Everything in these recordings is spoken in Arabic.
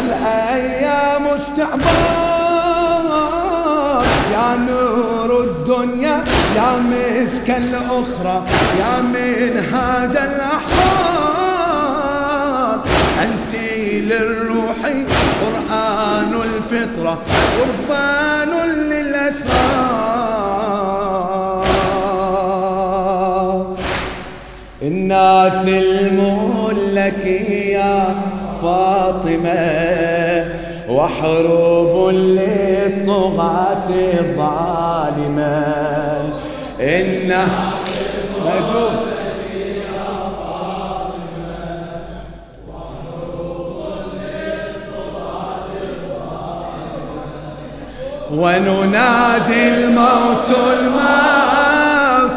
والأيام استعبار، يا نور الدنيا يا مسك الأخرى يا منهاج الأحرار، أنت للروح قرآن الفطرة قربان للأسرار. الناس الملك يا فاطمة وحروب للطغاة الظالمة، الناس الملك يا فاطمة وحروب للطغاة الظالمة، وننادي الموت الموت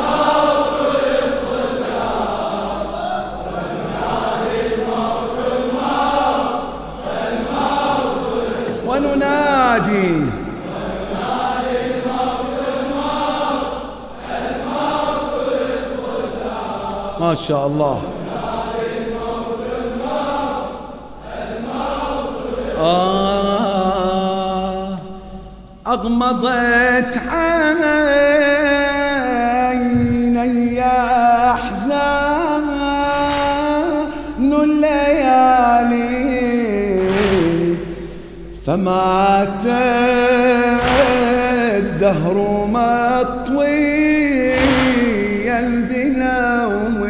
وننادي ما شاء الله. أغمضت عيني أحزان الليالي، فمات الدهر مطويا بنوم،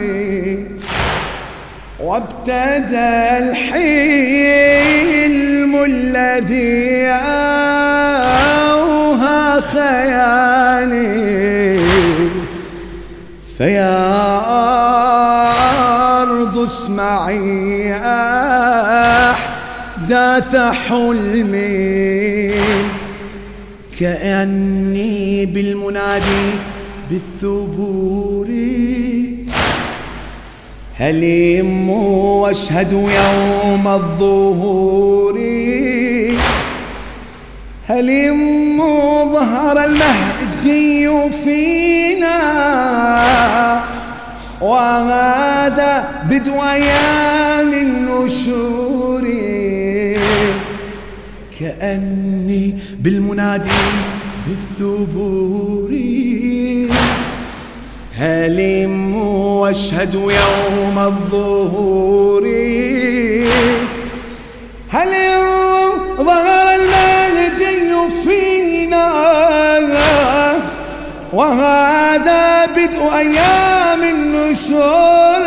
وابتدى الحلم الذي أوهى خيالي، فيا أرض اسمعي أحداث حلمي، كأني بالمنادي بالثبور هلم واشهد يوم الظهور، هلم ظهر المهدي فينا وهذا بدء أيام النشور، كأني بالمنادي بالثبور هلم واشهد يوم الظهور، هلم ظهر المهدي فينا وهذا بدء أيام النشور،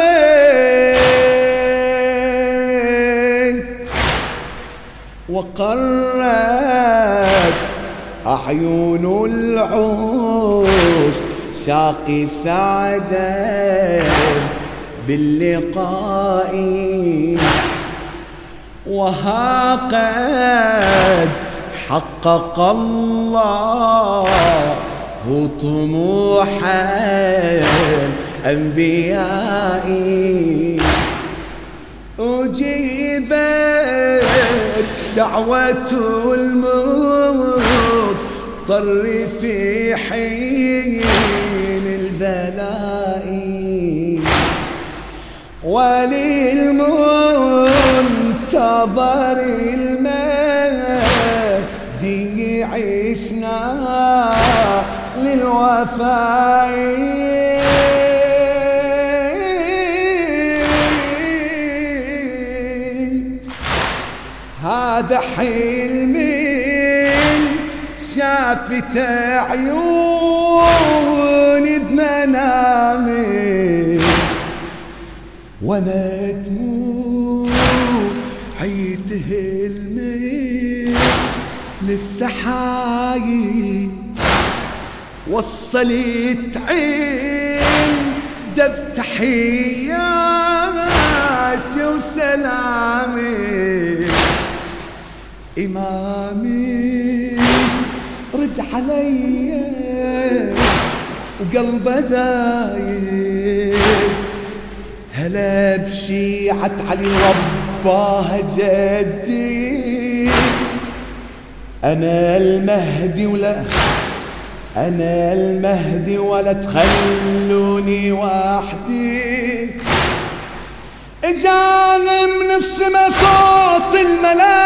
وقرت أعين العوش ساقي سعدا باللقاء، وها قد حقق الله طموحا الأنبياء، أجيبت دعوة المضطر في حين البلاء، وللمنتظر المهدي عشنا للوفاء، هذا حلمي شافت عيوني بمنامي، وانا دموعي تهلمي للسحايب، وصلت عين دب تحياتي وسلامي، إمامي رد علي وقلبه ذايب، هلا بشيعة علي رباه جدي، أنا المهدي ولا تخلوني وحدي، اجاني من السما صوت الملاك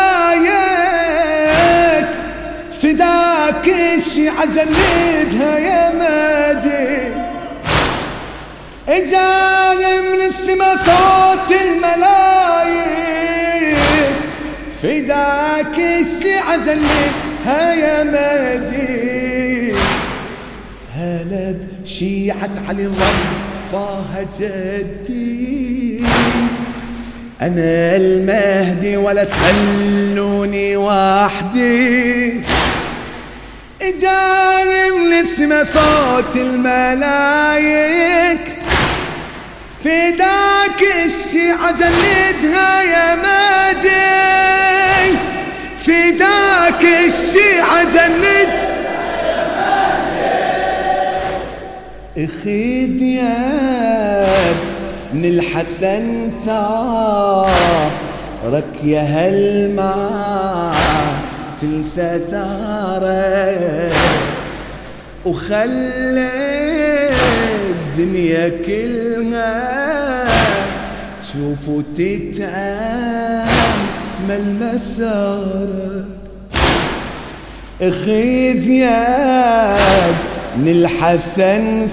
الشيعة جندها يا مادي اجاني من السما صوت الملايين فداك الشيعة جندها يا مادي هلا بشيعة علي رباها جدي أنا المهدي ولا تخلوني وحدي إجاني من السما صوت الملايك فداك الشيعة جندها يا مهدي فداك الشيعة جندها اخذ يا من الحسن ثارك يا هالما تنسى ثارك وخلي الدنيا كلها تشوف وتتأمل مسارك اخذ يا من الحسن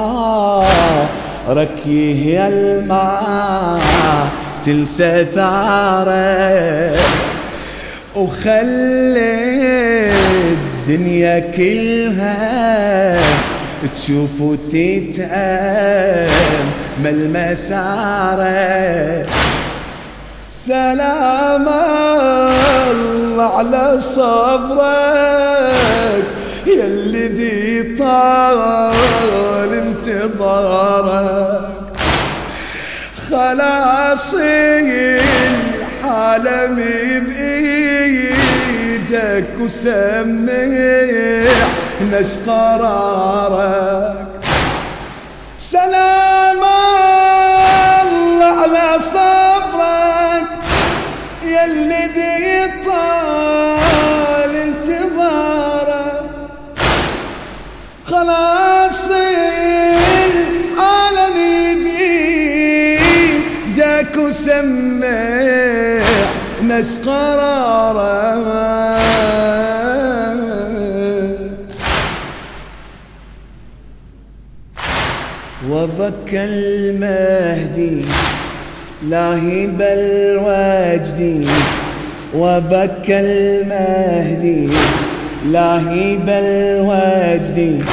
ثارك يا الماء تنسى ثارك وخلي الدنيا كلها تشوف وتتأمل مسارك سلام الله على صبرك يلي ذي طال انتظارك خلاصي العالم بإيدك وسمع نش قرارك سلام الله على صبرك يلي ذي طال انتظارك خلاص العالم بيدك وسمع نش قرارك وبكى المهدي لاهب الوجد وبكى المهدي لاهب الوجد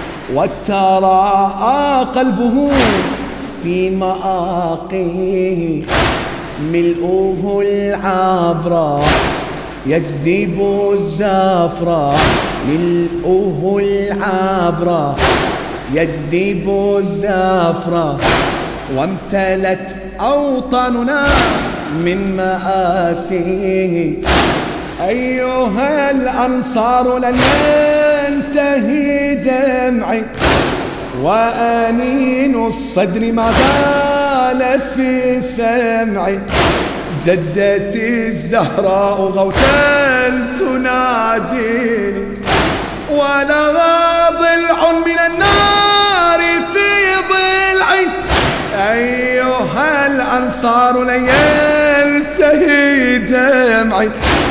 وتراءى قلبه في مآقيه ملؤه العبرة يجذب الزفرة ملؤه العبرة يجذب الزفرة وامتلت أوطاننا من مآسيه أيها الأنصار لن ينتهي دمعي وأنين الصدر ما زال في سمعي جدتي الزهراء غوثا تناديني ولها ضلع من النار في ضلعي أيها الأنصار لن ينتهي دمعي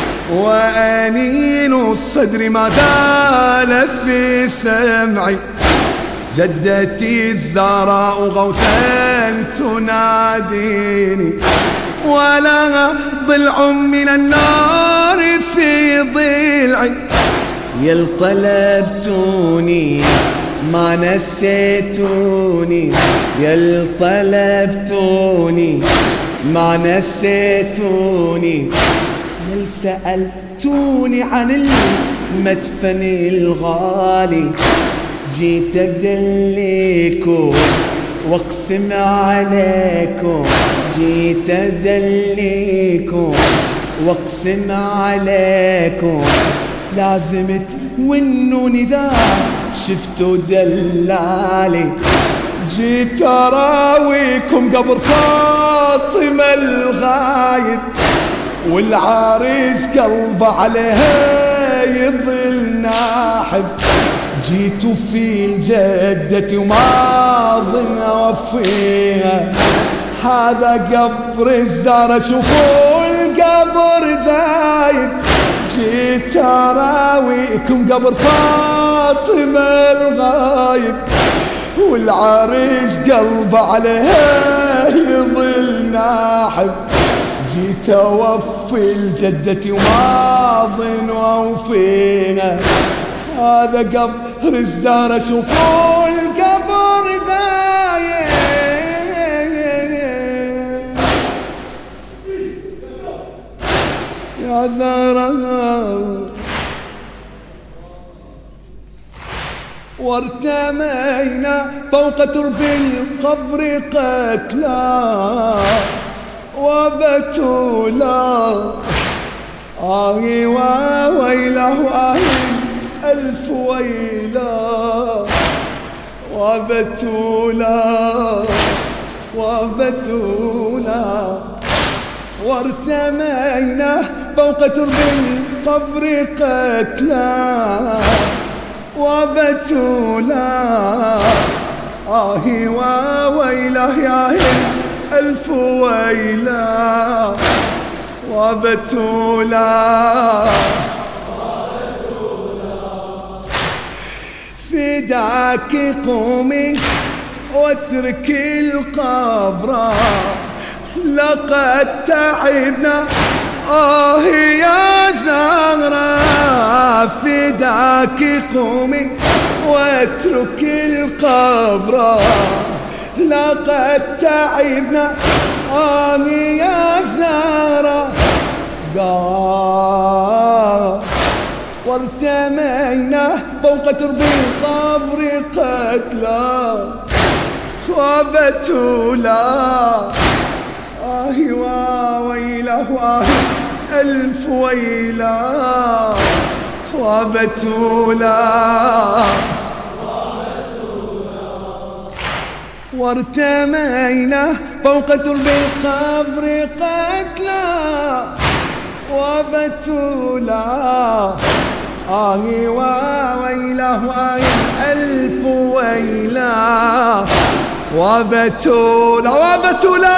وأنين الصدر ما زال في سمعي جدتي الزهراء غوثا تناديني ولها ضلع من النار في ضلعي يل طلبتوني ما نسيتوني يل طلبتوني ما نسيتوني يل سألتوني عن المدفن الغالي جيت أدليكم واقسم عليكم جيت أدليكم واقسم عليكم لازم تونوني ذا شفتوا دلالي جيت أراويكم قبر فاطمة الغايب والعريس قلبه عليها يظل ناحب جيتوا في الجدة وما ظن أوفيها هذا قبر الزهرة شوفوا القبر ذايب جيت اراويكم قبر فاطمة الغايب، والعريس قلبه عليها يظل ناحب. جيت اوفي لجدتي وما ظن اوفيها، هذا قبر الزهرة شوفوا القبر باين. يا زهرة وارتمينا فوق ترب القبر قتلا وبتولا، آهي وويله آهي ألف ويلا، وبتولا وبتولا. وارتمينا فوق ترب القبر قتلا وبتولا، آهي وويله يا ألف ويلا، وبتولا فداك قومي واترك القبر، لقد تعبنا يا زهرة. فداك قومي واترك القبر، لقد تعبنا يا زهرة. وارتمينا فوق ترب القبر قتلا وبتولا، آهي وويله آهي ألف ويلا، وبتولا وارتمينا فوق ترب القبر قتلا وبتولا، آهي وويله آهي ألف ويلا، وبتولا وبتولا.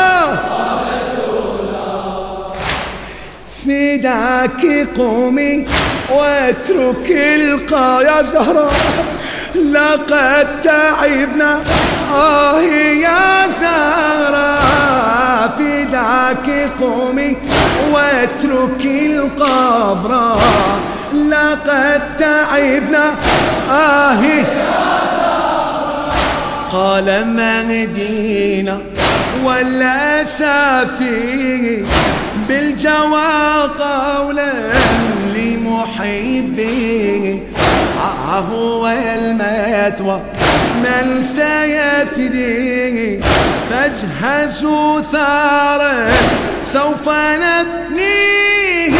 فداك قومي واترك يا زهرة، لقد تعبنا يا زهرة. فداك قومي واترك القبر، لقد تعبنا يا زهرة. قال ما مدينة ولا أسافي بالجوى قولا لمحبي، هو المثوى من سيفدي، فاجهزوا ثارا سوف نبنيه.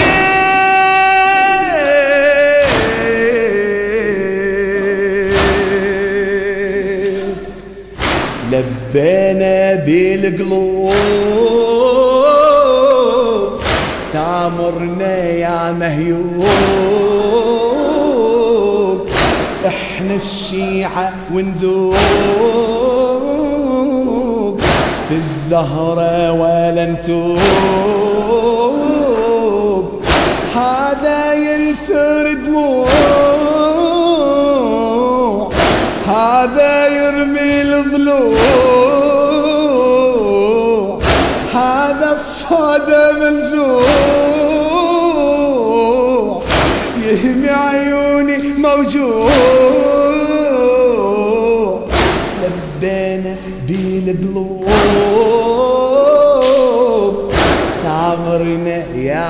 لبينا بالقلوب تامرنا يا مهيوب، احنا الشيعة ونذوب في الزهرة ولا نتوب. هذا ينثر دموع، هذا يرمي الضلوع، هذا فهذا منزوع، يهمي عيوني موجوع. لبينا بالقلوب تعمرنا يا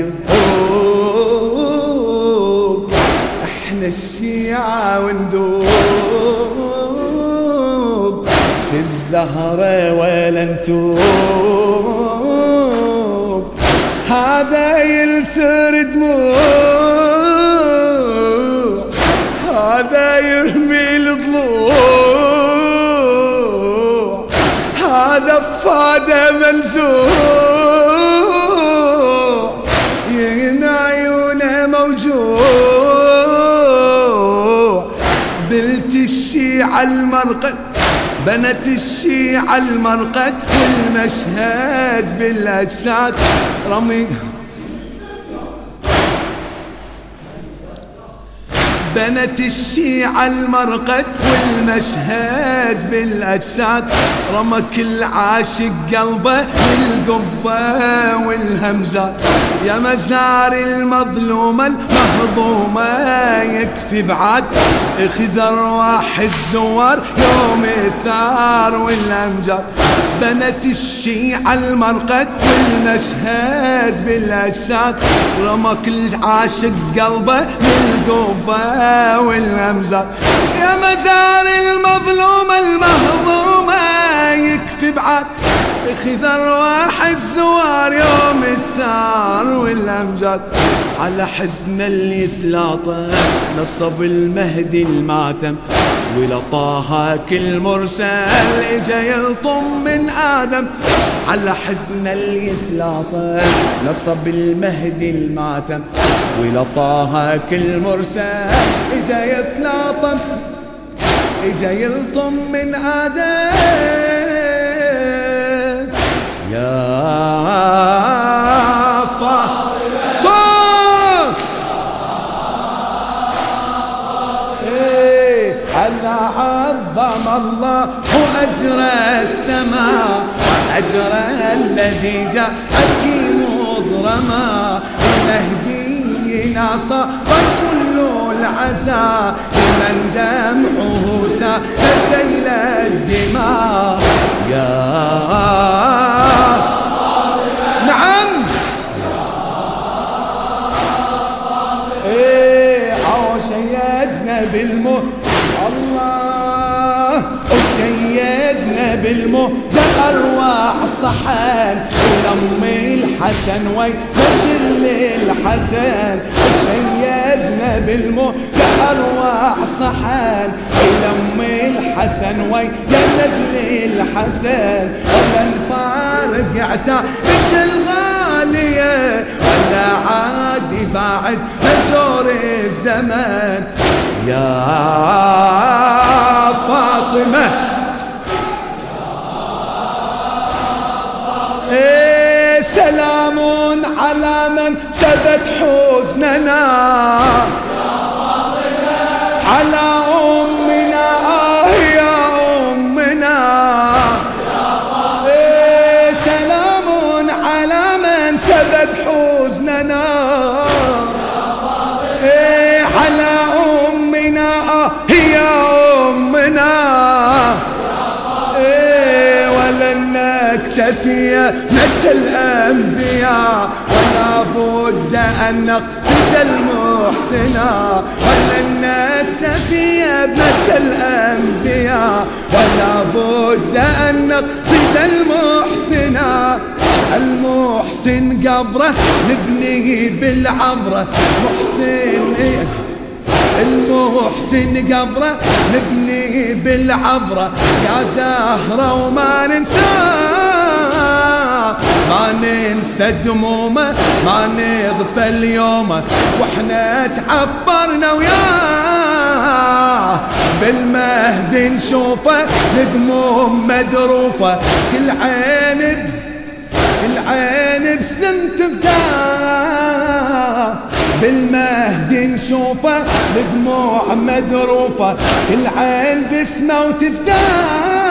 مهيوب، احنا الشيعة ونذوب في الزهرة ولا نتوب. هذا ينثر دموع، هذا يرمي الضلوع، هذا فادة منزوع، ين عيونه موجوع. بنت الشيعة المرقد، بنت الشيعة المرقد، والمشهد بالأجساد رمي. بنت الشيعة المرقد والمشهد بالأجساد، رمى كل عاشق قلبه للقبة والهمزات. يا مزار المظلومة المهضومة يكفي بعد، اخذ ارواح الزوار يوم الثار والامجاد. بنت الشيعة المرقد والمشهد بالاجساد، رمى كل عاشق قلبه للقبة والامزاد. يا مزار المظلومة المهضومة يكفي بعد، اخذ ارواح الزوار يوم الثار والامجاد. على حزن اللي يتلاطم نصب المهدي الماتم، ولطاها كل مرسل اجا يلطم من آدم. على حزن اللي يتلاطم نصب المهدي الماتم، ولطاها كل مرسل اجا يتلاطم اجا يلطم من آدم. يا صوت على عظم الله أجر السماء، أجر الذي جاء حكيم مضرما. المهدي ناصر وكل العزاء، لمن دمعه سيل الدماء. يا نعم شيدنا بالموت الله، وشيدنا بالموت أرواح صحن لأم الحسن ويجل الحسن. شيدنا بالموت أرواح صحن لأم الحسن ويجل الحسن. ولا نفارق عتابك الغالية، ولا عاد بعد مجور الزمن. يا فاطمة سلام على من سبت حزننا، على أمنا يا أمنا. سلام على من سبت حزننا، على أمنا يا أمنا. ولن نكتفي متى الأنبياء، ولا بد أن نقصد المحسنا. ولن نكتفي متى الأنبياء، ولا بد أن نقصد المحسنا. المحسن قبره نبني بالعبرة، محسن المحسن قبره نبني بالعبرة. يا زهرة وما ننسى، ما ننسى دمومه، ما نغفل يومه. واحنا تعبرنا وياه بالمهد نشوفه، الدموم مدروفة. كل عين العين بسنت فتاه، بالمهد نشوفه الدموع مدروفة. العين بسمة وتفتاه،